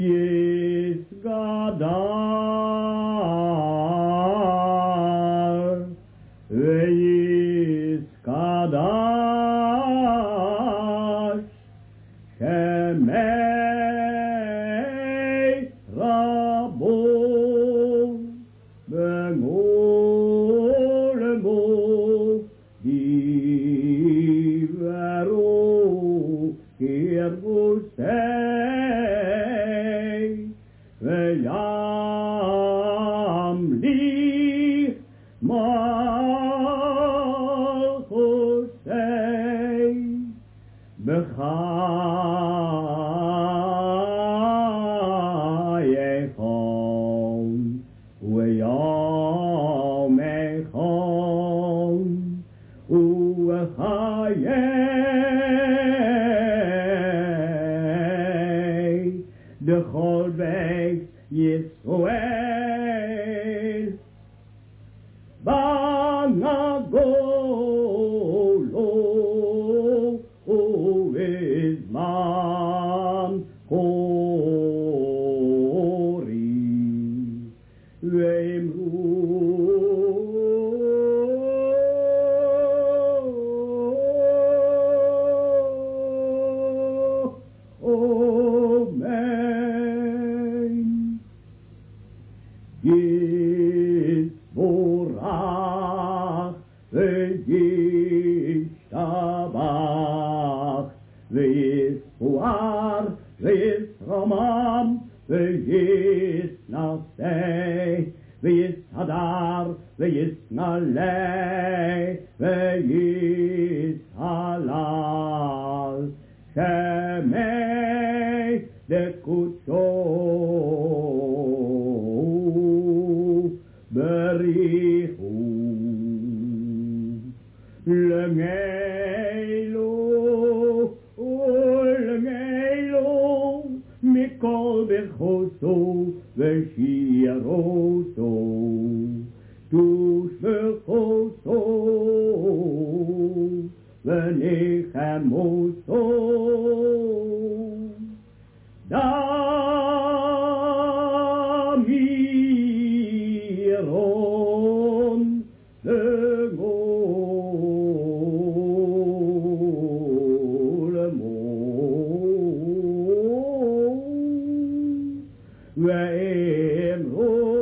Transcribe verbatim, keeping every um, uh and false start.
Yes, Gadar, Yes, Gadar, Shemei Rabo, Bengolemo, Divero, Kirbusei, Veyamli, Malchusei, B'chayechom, U'yomechom, U'chayei, D'chol Beit Yisrael, Bangagolo, U'izman Kori, Ve'imru, Amen. Yisborach, Ve'yishtabach, Ve'yispuar, Ve'yisramam, Ve'yisnaseh, Ve'yishadar, Ve'yisnaleh, Ve'yishalal, Shemei Dekutsho, Berichu, L'ngelo, L'ngelo, Mikol Bechoso, Veshiaroso, Tushbechoso, Venechamoso, Damiron, Legolemo, Ve'emro,